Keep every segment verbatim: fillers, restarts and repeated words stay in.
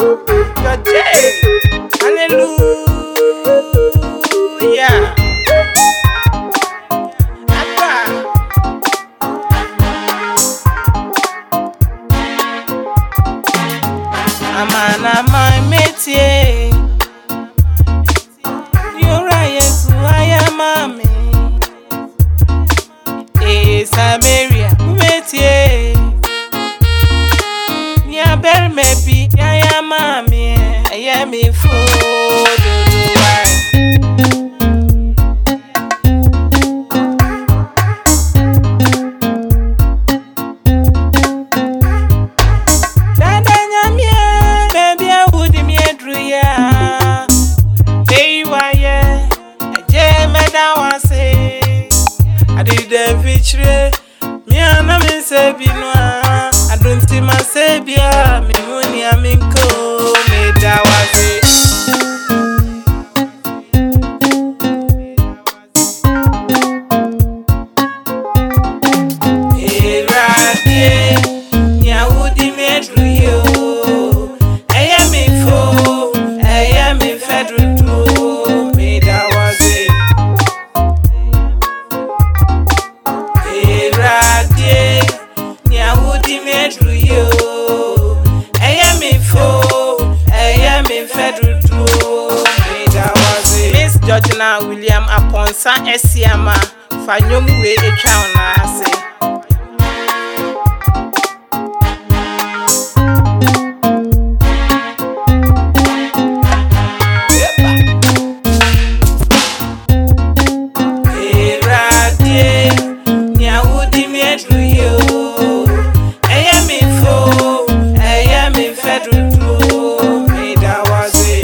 Hallelujah. Abba. Amana my métier. Yora Yesu ayamame. Eh Samaria métier. Nya ber mebi ayamame. Ayami food. I did the victory, me and I miss a binoa. I don't see my savior, me money, I'm in co, me that was it. Hey, right, yeah, would you make you? I am in four, I am in federal too, me that was it. Georgina William Aponsa Esiama Fanyom we etwa ona ase Eradie nya wudi medru yo eyemi fo eyemi fedru tu me da waze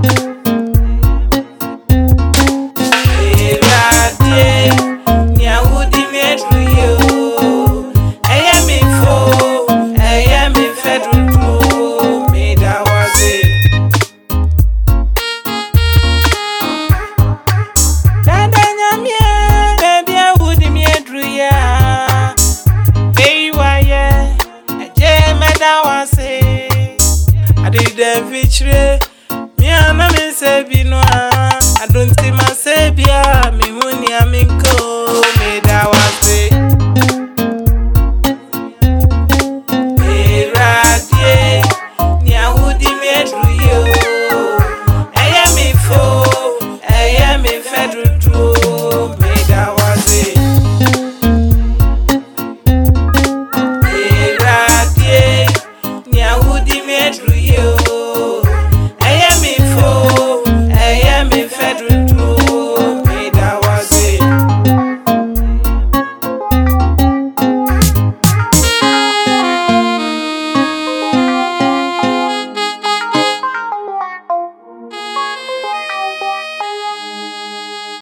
I did the victory, me and I miss a binoa. I don't see my savior, me money, I'm in co, me that